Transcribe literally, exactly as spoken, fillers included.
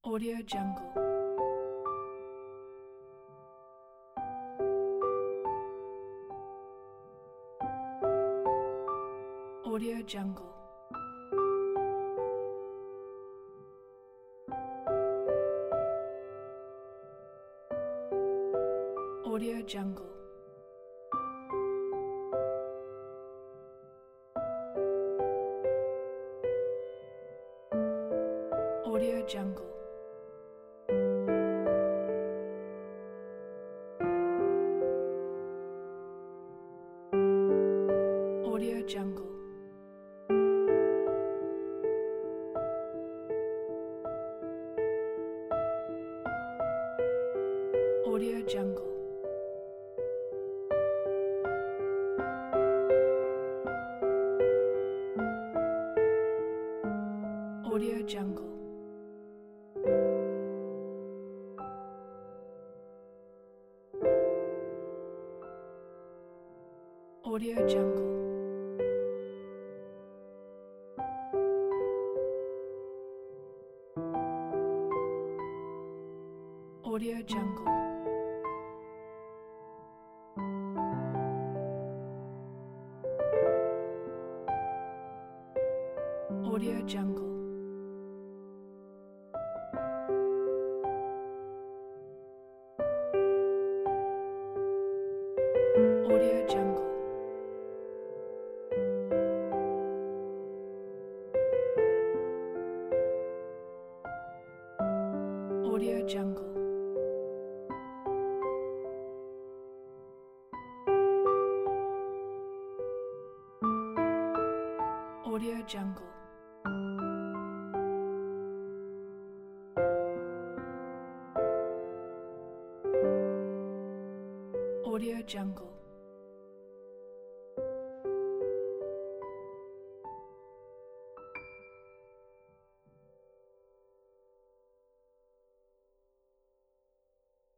Audio Jungle. Audio Jungle. Audio Jungle. Audio Jungle. Audio Jungle. Audio Jungle. Audio Jungle. Audio Jungle. Audio Jungle. Audio Jungle. Audio Jungle. Audio Jungle. Audio Jungle. Audio Jungle.